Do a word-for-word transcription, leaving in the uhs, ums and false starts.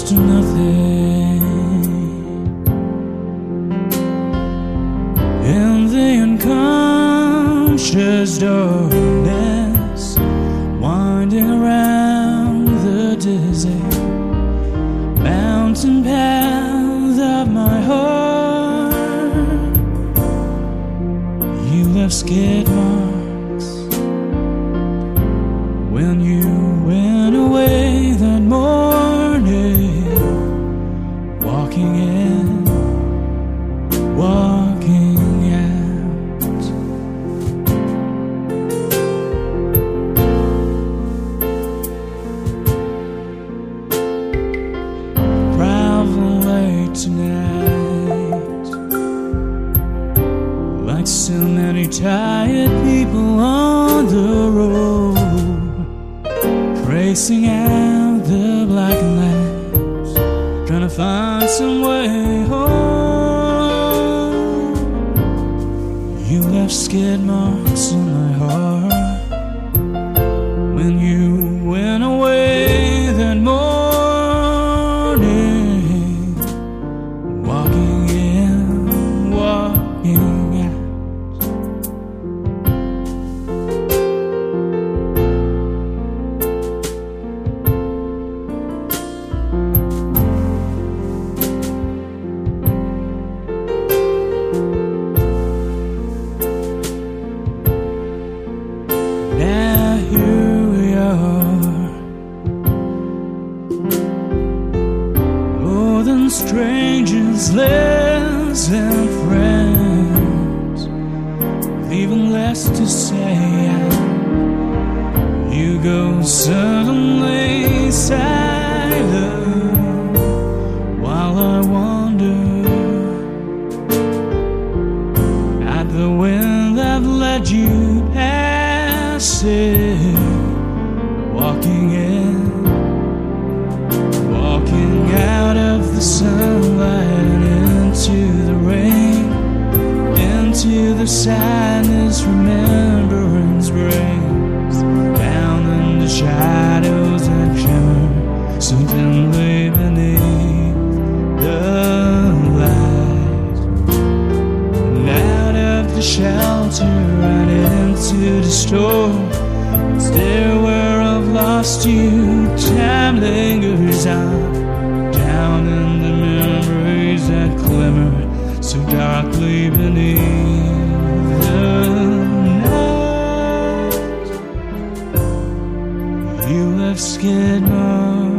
close to nothing. In the unconscious darkness, winding around the dizzy mountain path of my heart, you left skid marks when you went away that morning, walking in, walking out. Travel late tonight, like so many tired people on the road, tracing out the blackened lands, trying to find some way home. You left skid marks on my heart when you went away that morning, walking in, walking out. Now here we are, more than strangers, less than friends, even less to say. You go suddenly silent while I wonder at the wind that led you past it, walking in, walking out of the sunlight into the rain, into the sadness remembrance brings, down in the shadows that shimmer so dimly beneath the light, and out of the shelter right into the storm, stairway of lost you, time lingers on, down in the memories that glimmer so darkly beneath the night. You left skid marks